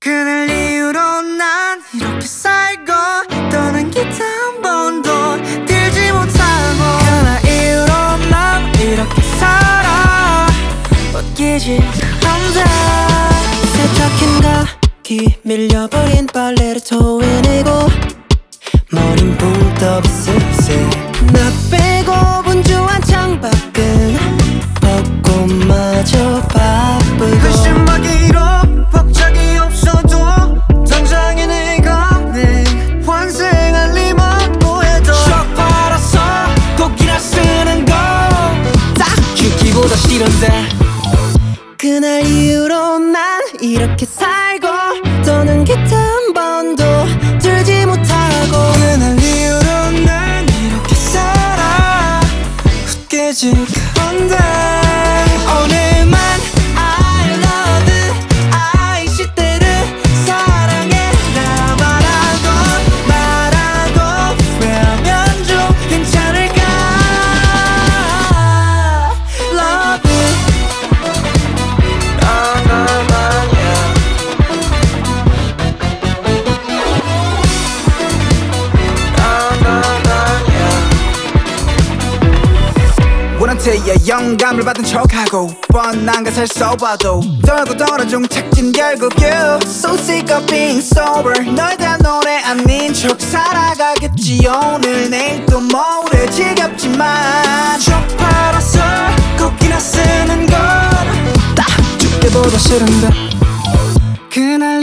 그날 이후로 난 이렇게 살고 떠난 기타 한 번도 들지 못하고 그날 이후로 난 이렇게 살아 웃기지 않대. 세척한 각이 밀려버린 빨래를 토해내고 머린 붕 떠 비스스 나 빼고 분주한 창밖은 벚꽃마저 바쁘고 그 신박이로 박자기 없어도 당장에 내가 내 환생할 리만 뭐해도 쭉 팔아서 곡이나 쓰는 거 딱 죽기보다 싫은데. 그날 이후로 난 이렇게 살고 떠는 기타 한 번도 들지 못하고 그날 이후로 난 이렇게 살아 웃기지 않대. 오늘만 I love I 시대를 사랑해라 말하고 후회하면 좀 괜찮을까. Love 원한테야 영감을 받은 척하고 뻔한 것을 써봐도 떨고 떨어져 착진 결국 you So sick of being sober 널 대한 노래 아닌 척 살아가겠지 오늘 내일 또 모레 지겹지만 쭉 팔아서 곡이나 쓰는 건 딱 죽기보다 싫은데. 그날